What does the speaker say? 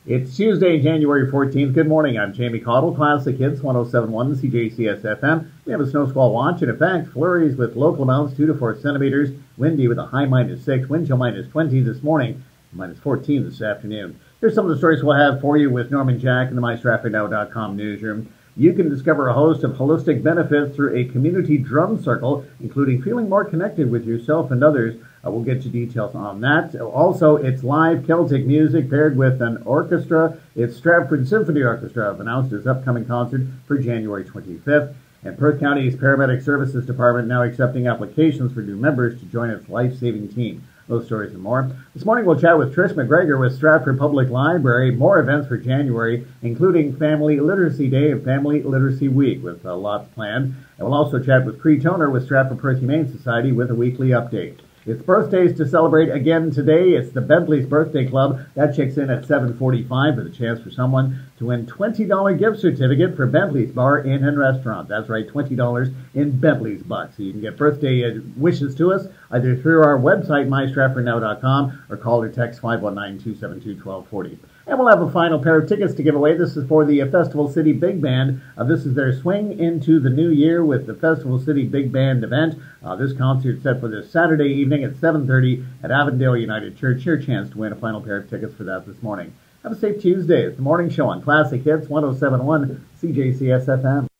It's Tuesday, January 14th. Good morning. I'm Jamie Cottle, Classic Hits 1071 CJCS FM. We have a snow squall watch. In effect, flurries with local amounts 2 to 4 centimeters. Windy with a high -6. Wind chill -20 this morning, -14 this afternoon. Here's some of the stories we'll have for you with Norman Jack in the MyStratfordNow.com newsroom. You can discover a host of holistic benefits through a community drum circle, including feeling more connected with yourself and others. We'll get you details on that. Also, it's live Celtic music paired with an orchestra. It's Stratford Symphony Orchestra have announced its upcoming concert for January 25th. And Perth County's Paramedic Services Department now accepting applications for new members to join its life-saving team. Those stories and more. This morning we'll chat with Trish McGregor with Stratford Public Library. More events for January, including Family Literacy Day and Family Literacy Week with lots planned. And we'll also chat with Cree Toner with Stratford Perth Humane Society with a weekly update. It's birthdays to celebrate again today. It's the Bentley's Birthday Club. That checks in at 7:45 with a chance for someone to win $20 gift certificate for Bentley's Bar, Inn, and Restaurant. That's right, $20 in Bentley's bucks. So you can get birthday wishes to us either through our website, mystratfordnow.com, or call or text 519-272-1240. And we'll have a final pair of tickets to give away. This is for the Festival City Big Band. This is their swing into the new year with the Festival City Big Band event. This concert set for this Saturday evening at 7:30 at Avondale United Church. Your chance to win a final pair of tickets for that this morning. Have a safe Tuesday. It's the morning show on Classic Hits 1071 CJCS FM.